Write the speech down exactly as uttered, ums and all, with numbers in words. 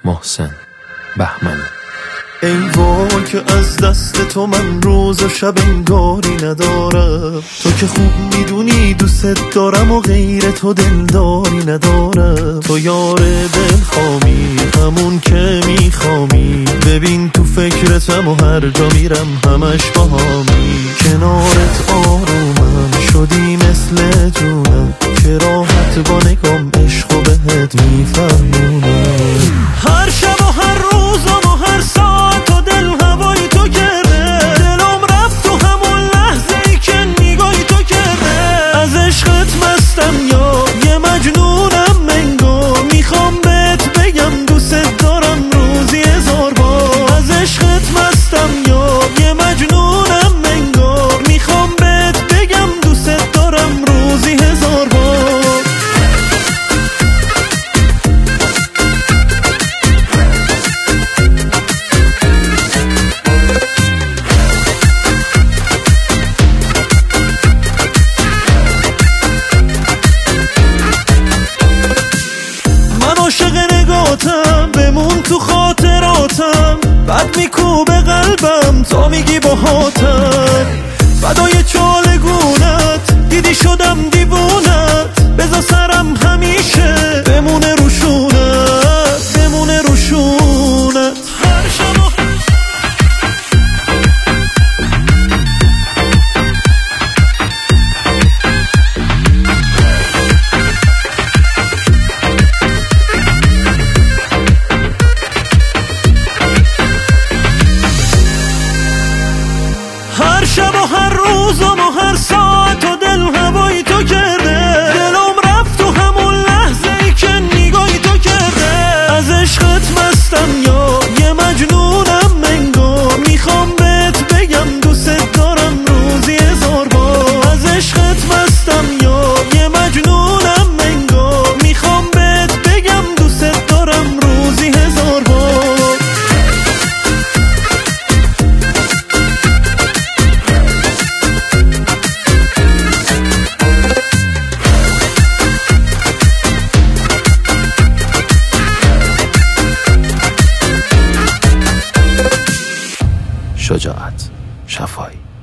محسن بهمنی. ای وای که از دست تو من روز و شب انگاری ندارم، تو که خوب میدونی دوست دارم و غیر تو دلداری ندارم. تو یار دلخوامی همون که میخوامی، ببین تو فکرتم و هر جا میرم همش باهامی. کنارت آرومم شدی مثل جونم، که راحت با نگام عشق و بهت میفهمونم. هر شب و هر روزم و هر ساعت و دل هوای تو کرده، دلم رفت تو همون لحظه ای که نگاهی تو کرده. از عشقت مستم یا یه مجنونم منگو، میخوام بهت بگم دوست دارم روزی هزار بار. از عشقت مستم یا یه مجنونم منگو، میخوام بهت بگم دوست دارم روزی هزار بار. عاشق نگاتم بمون تو خاطراتم، بد میکوبه قلبم تا میگی باهاتم. فدای چالگونت دیدی شدم دیوونت، بذار سرم همیشه بمونه روشونت، بمونه روشونت. هر شب هر شب و هر روزم و هر ساعت و دل هوای تو کرده، دلم رفت تو همون لحظه ای که نگاهی تو کرده. از عشقت مستم یا یه مجنونم منگو، میخوام بهت بگم دوست دارم روزی هزار بار. از عشقت مستم یا یه مجنونم منگو، میخوام بهت بگم دوست دارم روزی هزار بار. شجاعت شفایی.